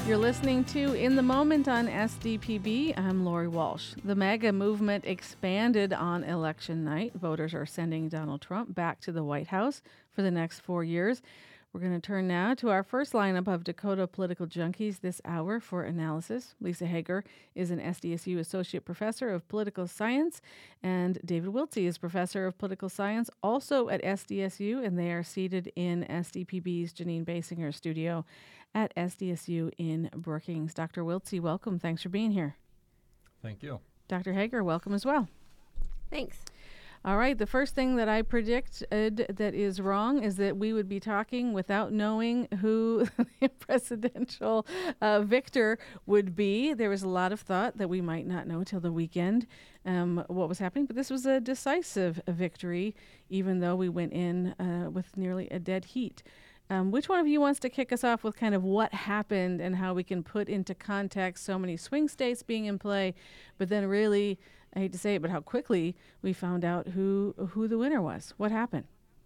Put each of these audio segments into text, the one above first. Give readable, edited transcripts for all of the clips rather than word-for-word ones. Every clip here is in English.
You're listening to In the Moment on SDPB. I'm Lori Walsh. The MAGA movement expanded on election night. Voters are sending Donald Trump back to the White House for the next 4 years. We're going to turn now to our first lineup of Dakota political junkies this hour for analysis. Lisa Hager is an SDSU Associate Professor of Political Science, and David Wiltsey is Professor of Political Science also at SDSU, and they are seated in SDPB's Janine Basinger studio at SDSU in Brookings. Dr. Wiltsey, welcome. Thanks for being here. Thank you. Dr. Hager, welcome as well. Thanks. All right, the first thing that I predicted that is wrong is that we would be talking without knowing who the presidential victor would be. There was a lot of thought that we might not know till the weekend what was happening, but this was a decisive victory, even though we went in with nearly a dead heat. Which one of you wants to kick us off with kind of what happened and how we can put into context so many swing states being in play, but then really, I hate to say it, but how quickly we found out who the winner was? What happened?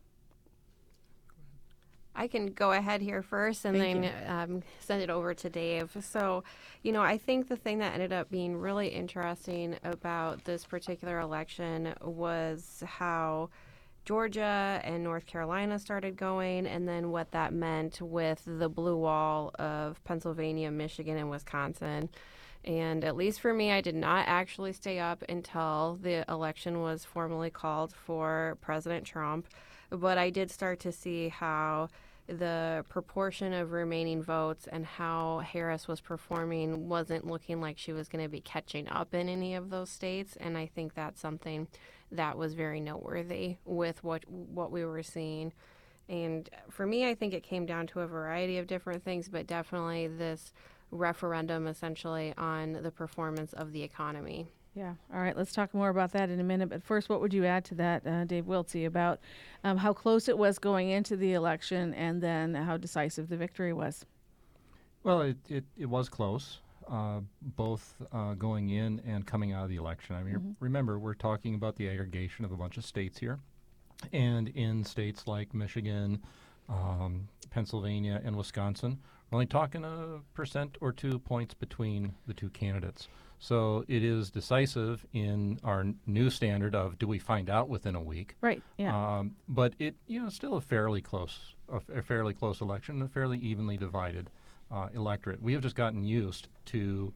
I can go ahead here first and then send it over to Dave. So, I think the thing that ended up being really interesting about this particular election was how Georgia and North Carolina started going, and then what that meant with the blue wall of Pennsylvania, Michigan, and Wisconsin. And at least for me, I did not actually stay up until the election was formally called for President Trump. But I did start to see how the proportion of remaining votes and how Harris was performing wasn't looking like she was going to be catching up in any of those states. And I think that's something that was very noteworthy with what we were seeing. And for me, I think it came down to a variety of different things, but definitely this referendum essentially on the performance of the economy. Yeah. All right. Let's talk more about that in a minute. But first, what would you add to that, Dave Wiltsey, about how close it was going into the election and then how decisive the victory was? Well, it was close, both going in and coming out of the election. I mean, remember, we're talking about the aggregation of a bunch of states here. And in states like Michigan, Pennsylvania, and Wisconsin, we're only talking 1% or 2 points between the two candidates. So it is decisive in our new standard of do we find out within a week? Right. Yeah. But it still a fairly close election, a fairly evenly divided electorate. We have just gotten used to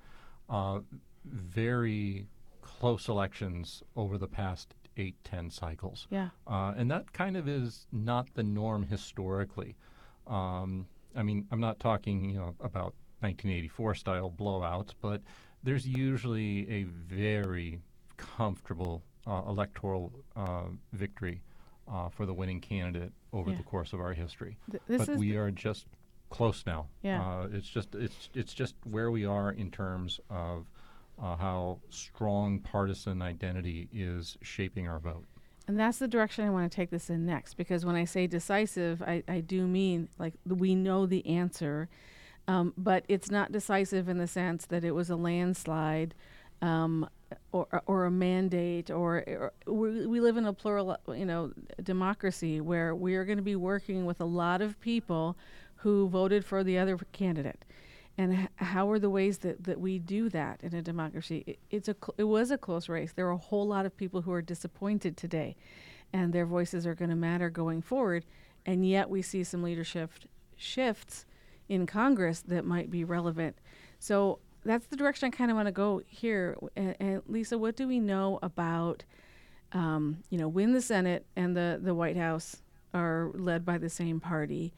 very close elections over the past 8-10 cycles. Yeah. And that kind of is not the norm historically. I mean, I'm not talking about 1984 style blowouts, but there's usually a very comfortable electoral victory for the winning candidate over the course of our history. But we are just close now. Yeah. It's just where we are in terms of how strong partisan identity is shaping our vote. And that's the direction I want to take this in next, because when I say decisive, I do mean like we know the answer. But it's not decisive in the sense that it was a landslide or a mandate or we live in a plural, democracy where we are going to be working with a lot of people who voted for the other candidate. And how are the ways that we do that in a democracy? It was a close race. There are a whole lot of people who are disappointed today, and their voices are going to matter going forward. And yet we see some leadership shifts in Congress that might be relevant. So that's the direction I kind of want to go here. And Lisa, what do we know about, when the Senate and the White House are led by the same party?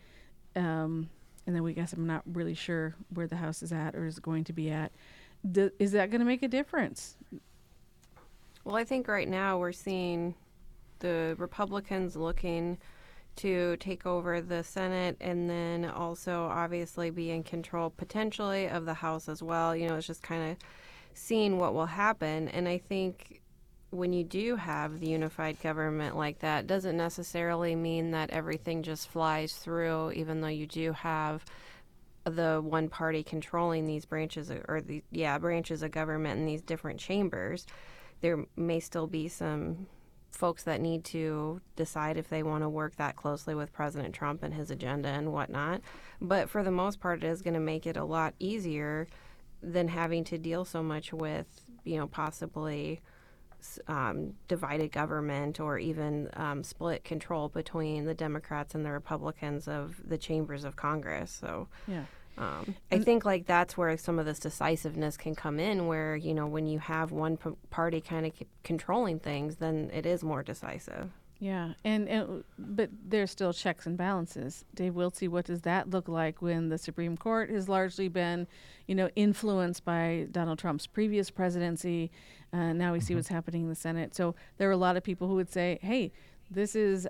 And then I'm not really sure where the House is at or is going to be at. Is that going to make a difference? Well, I think right now we're seeing the Republicans looking to take over the Senate and then also obviously be in control potentially of the House as well. It's just kind of seeing what will happen. And I think when you do have the unified government like that, doesn't necessarily mean that everything just flies through, even though you do have the one party controlling these branches branches of government in these different chambers. There may still be some folks that need to decide if they want to work that closely with President Trump and his agenda and whatnot. But for the most part, it is going to make it a lot easier than having to deal so much with, possibly divided government or even split control between the Democrats and the Republicans of the chambers of Congress. So Yeah. I think like that's where some of this decisiveness can come in, where, when you have one party kind of controlling things, then it is more decisive. Yeah, but there's still checks and balances. Dave Wiltsey, what does that look like when the Supreme Court has largely been, influenced by Donald Trump's previous presidency? Now we see what's happening in the Senate. So there are a lot of people who would say, hey, this is,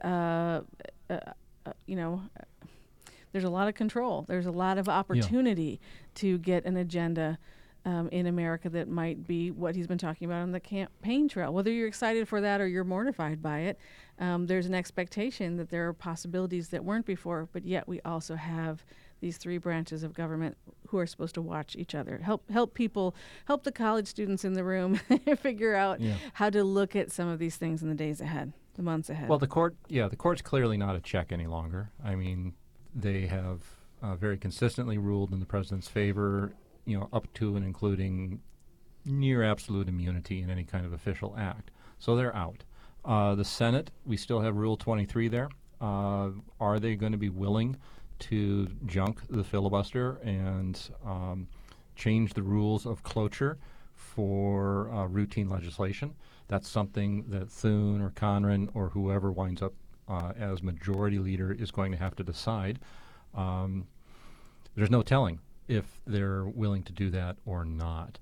there's a lot of control. There's a lot of opportunity to get an agenda in America that might be what he's been talking about on the campaign trail. Whether you're excited for that or you're mortified by it, there's an expectation that there are possibilities that weren't before, but yet we also have these three branches of government who are supposed to watch each other, help the college students in the room figure out how to look at some of these things in the days ahead, the months ahead. Well, the court's clearly not a check any longer. I mean, they have very consistently ruled in the president's favor, up to and including near absolute immunity in any kind of official act. So they're out. The Senate, we still have Rule 23 there. Are they going to be willing to junk the filibuster and change the rules of cloture for routine legislation? That's something that Thune or Conran or whoever winds up as majority leader is going to have to decide. There's no telling if they're willing to do that or not,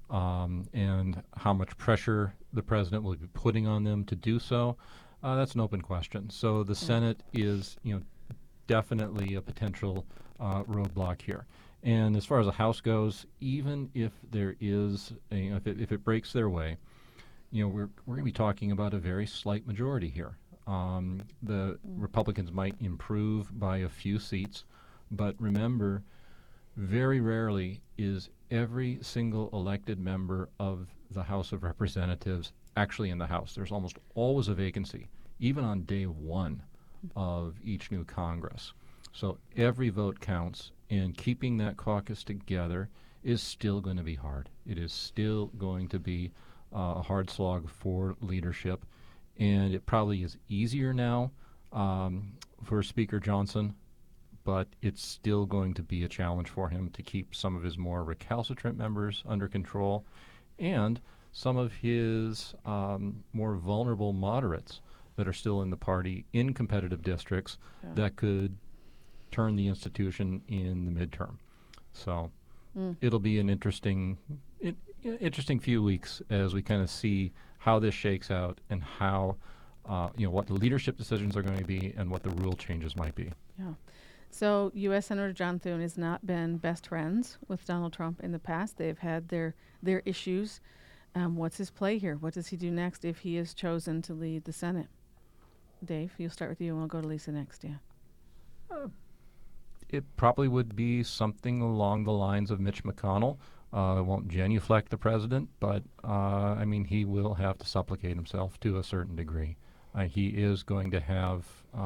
and how much pressure the president will be putting on them to do so. That's an open question. So the Senate is, definitely a potential roadblock here. And as far as the House goes, even if there is, if it breaks their way, we're going to be talking about a very slight majority here. The Republicans might improve by a few seats, but remember, very rarely is every single elected member of the House of Representatives actually in the House. There's almost always a vacancy, even on day one of each new Congress. So every vote counts, and keeping that caucus together is still going to be hard. It is still going to be a hard slog for leadership. And it probably is easier now for Speaker Johnson, but it's still going to be a challenge for him to keep some of his more recalcitrant members under control and some of his more vulnerable moderates that are still in the party in competitive districts that could turn the institution in the midterm. So it'll be an interesting few weeks as we kind of see how this shakes out and how, what the leadership decisions are going to be and what the rule changes might be. Yeah. So U.S. Senator John Thune has not been best friends with Donald Trump in the past. They've had their issues. What's his play here? What does he do next if he is chosen to lead the Senate? Dave, you'll start with you and we'll go to Lisa next, It probably would be something along the lines of Mitch McConnell. It won't genuflect the president, but he will have to supplicate himself to a certain degree. He is going to have,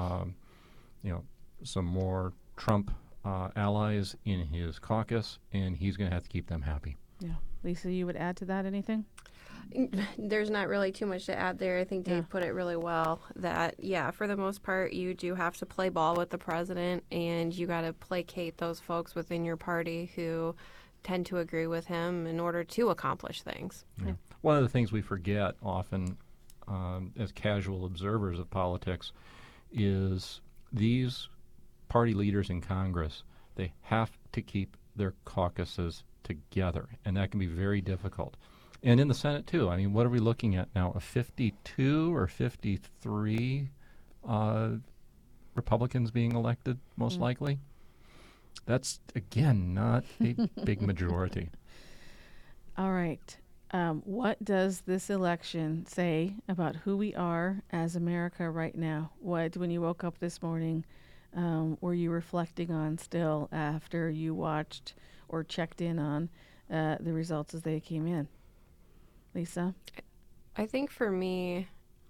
some more Trump allies in his caucus, and he's going to have to keep them happy. Yeah. Lisa, you would add to that anything? There's not really too much to add there. I think Dave put it really well that, for the most part, you do have to play ball with the president, and you got to placate those folks within your party who tend to agree with him in order to accomplish things. Yeah. One of the things we forget often as casual observers of politics is these party leaders in Congress, they have to keep their caucuses together, and that can be very difficult. And in the Senate, too. What are we looking at now? A 52 or 53 Republicans being elected, most likely? That's, again, not a big majority. All right. What does this election say about who we are as America right now? What, when you woke up this morning, were you reflecting on still after you watched or checked in on the results as they came in? Lisa? I think for me,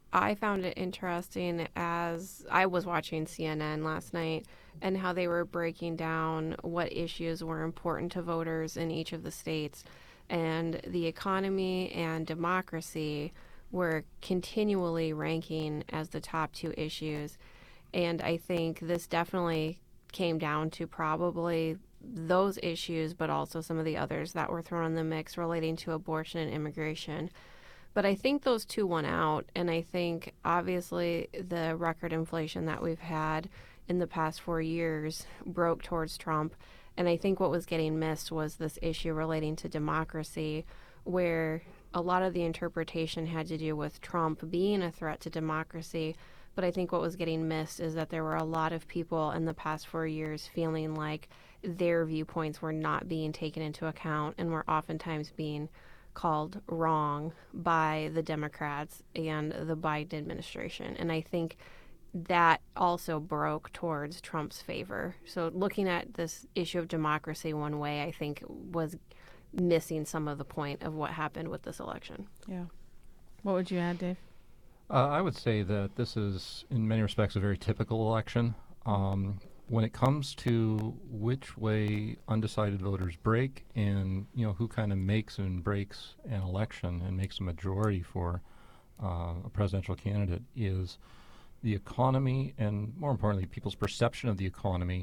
I found it interesting as I was watching CNN last night and how they were breaking down what issues were important to voters in each of the states. And the economy and democracy were continually ranking as the top two issues. And I think this definitely came down to probably those issues, but also some of the others that were thrown in the mix relating to abortion and immigration. But I think those two won out. And I think obviously the record inflation that we've had in the past 4 years broke towards Trump. And I think what was getting missed was this issue relating to democracy, where a lot of the interpretation had to do with Trump being a threat to democracy. But I think what was getting missed is that there were a lot of people in the past 4 years feeling like their viewpoints were not being taken into account and were oftentimes being called wrong by the Democrats and the Biden administration. And I think that also broke towards Trump's favor. So looking at this issue of democracy one way, I think was missing some of the point of what happened with this election. Yeah. What would you add, Dave? I would say that this is, in many respects, a very typical election. When it comes to which way undecided voters break, and who kind of makes and breaks an election and makes a majority for a presidential candidate, is the economy, and more importantly, people's perception of the economy,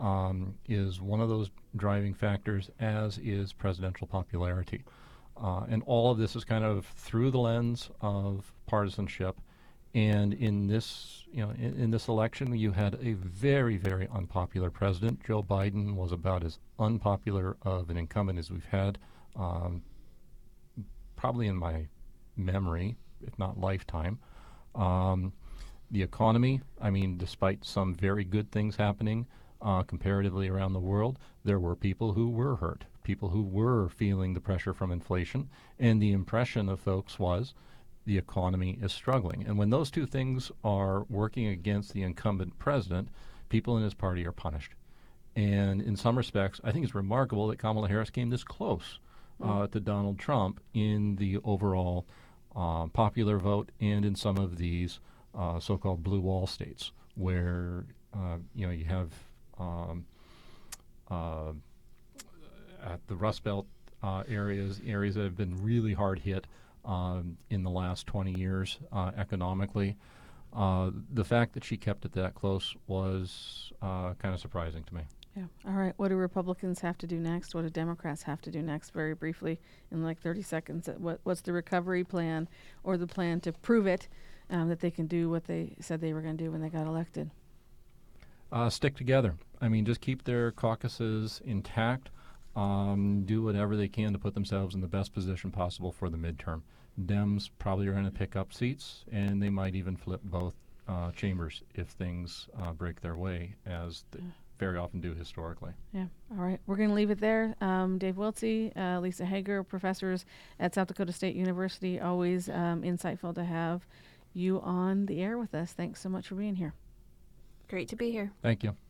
is one of those driving factors, as is presidential popularity. And all of this is kind of through the lens of partisanship. And in this, in this election, you had a very, very unpopular president. Joe Biden was about as unpopular of an incumbent as we've had, probably in my memory, if not lifetime. The economy, I mean, despite some very good things happening comparatively around the world, there were people who were hurt, people who were feeling the pressure from inflation, and the impression of folks was the economy is struggling. And when those two things are working against the incumbent president, people in his party are punished. And in some respects, I think it's remarkable that Kamala Harris came this close to Donald Trump in the overall popular vote and in some of these so-called blue wall states where you have at the Rust Belt areas that have been really hard hit in the last 20 years economically. The fact that she kept it that close was kind of surprising to me. Yeah. All right. What do Republicans have to do next? What do Democrats have to do next? Very briefly, in like 30 seconds. What's the recovery plan or the plan to prove it that they can do what they said they were going to do when they got elected? Stick together. I mean, just keep their caucuses intact. Do whatever they can to put themselves in the best position possible for the midterm. Dems probably are going to pick up seats, and they might even flip both chambers if things break their way, as they very often do historically. Yeah. All right. We're going to leave it there. Dave Wiltsey, Lisa Hager, professors at South Dakota State University. Always insightful to have you on the air with us. Thanks so much for being here. Great to be here. Thank you.